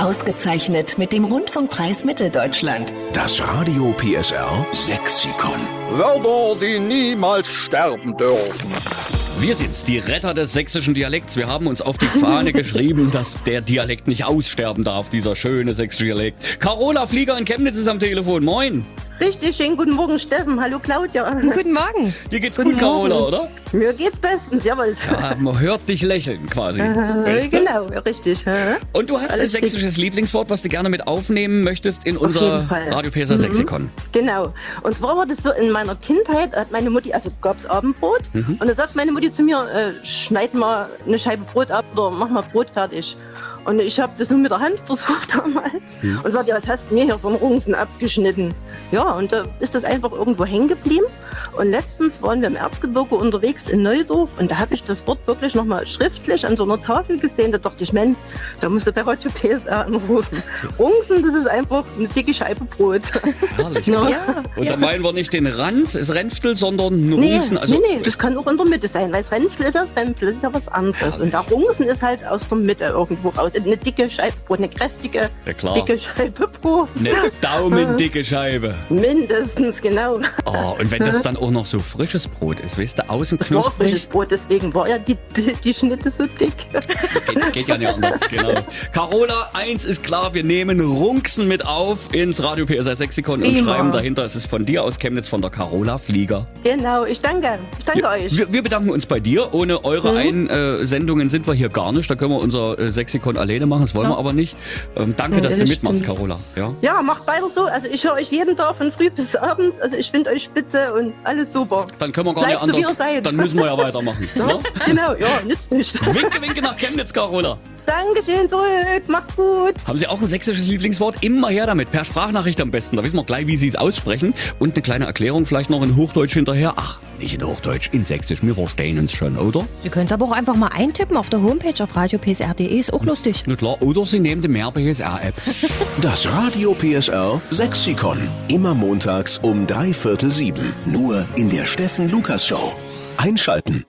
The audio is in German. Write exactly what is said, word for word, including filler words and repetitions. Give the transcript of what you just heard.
Ausgezeichnet mit dem Rundfunkpreis Mitteldeutschland. Das Radio P S R Sexikon. Wörter, die niemals sterben dürfen. Wir sind's, die Retter des sächsischen Dialekts. Wir haben uns auf die Fahne geschrieben, dass der Dialekt nicht aussterben darf, dieser schöne sächsische Dialekt. Carola Flieger in Chemnitz ist am Telefon. Moin. Richtig, schönen guten Morgen, Steffen. Hallo, Claudia. Guten Morgen. Dir geht's Guten gut, Carola, Morgen. oder? Mir geht's bestens, jawohl. Ja, man hört dich lächeln quasi. Äh, Weißt du? genau, richtig. Äh. Und du hast ein Alles sächsisches Lieblingswort, was du gerne mit aufnehmen möchtest in Auf unser jeden Fall. Radio P S R Mhm. Sexikon. Genau. Und zwar war das so, in meiner Kindheit hat meine Mutti, also gab's Abendbrot. Mhm. Und da sagt meine Mutti zu mir, äh, schneid mal eine Scheibe Brot ab oder mach mal Brot fertig. Und ich habe das nur mit der Hand versucht damals. Mhm. Und sagte, ja, was hast du mir hier von Rungsen abgeschnitten? Ja, und da ist das einfach irgendwo hängen geblieben. Und letztens waren wir im Erzgebirge unterwegs in Neudorf und da habe ich das Wort wirklich nochmal schriftlich an so einer Tafel gesehen. Da dachte ich, Mensch, da musst du bei Radio P S R anrufen. Rungsen, das ist einfach eine dicke Scheibe Brot. Herrlich. Ja. Und, Ja. und da meinen wir nicht den Rand, das Renftel, sondern einen Nee, Rungsen. Also, nee, nee, das kann auch in der Mitte sein, weil das Renftel ist das Renftel, das ist ja was anderes. Herrlich. Und der Rungsen ist halt aus der Mitte irgendwo raus. Eine dicke Scheibe Brot, eine kräftige, Ja, klar. dicke Scheibe Brot. eine daumendicke Scheibe. Mindestens, genau. Oh, und wenn das dann auch noch so frisches Brot ist, weißt du, außen Das war frisches knusprig. Brot, deswegen war ja die, die, die Schnitte so dick. Geht, geht ja nicht anders, genau. Carola, eins ist klar, wir nehmen Rungsen mit auf ins Radio P S R Sexikon und Prima. schreiben dahinter, es ist von dir aus Chemnitz, von der Carola Flieger. Genau, ich danke. Ich danke Wir, euch. wir, wir bedanken uns bei dir. Ohne eure Mhm. Einsendungen sind wir hier gar nicht. Da können wir unser äh, Sexikon alleine machen, das wollen Ja. wir aber nicht. Ähm, danke, Ja, dass du das mitmachst, stimmt. Carola. Ja? Ja, macht weiter so. Also ich höre euch jeden Tag von früh bis abends. Also ich finde euch spitze und alles super. Dann können wir gar Bleibt nicht so, wie anders. ihr seid. Dann müssen wir ja weitermachen. So, Ne? genau, ja, nützt nicht. Winke, winke nach Chemnitz, Carola. Dankeschön zurück, macht's gut. Haben Sie auch ein sächsisches Lieblingswort? Immer her damit. Per Sprachnachricht am besten. Da wissen wir gleich, wie Sie es aussprechen. Und eine kleine Erklärung vielleicht noch in Hochdeutsch hinterher. Ach, nicht in Hochdeutsch, in Sächsisch. Wir verstehen uns schon, oder? Sie können es aber auch einfach mal eintippen auf der Homepage auf radio p s r punkt d e. Ist auch lustig. Na klar. Oder Sie nehmen die Mehr P S R-App. Das Radio P S R Sexikon. Immer montags um drei Viertel sieben. Nur in der Steffen Lukas Show. Einschalten.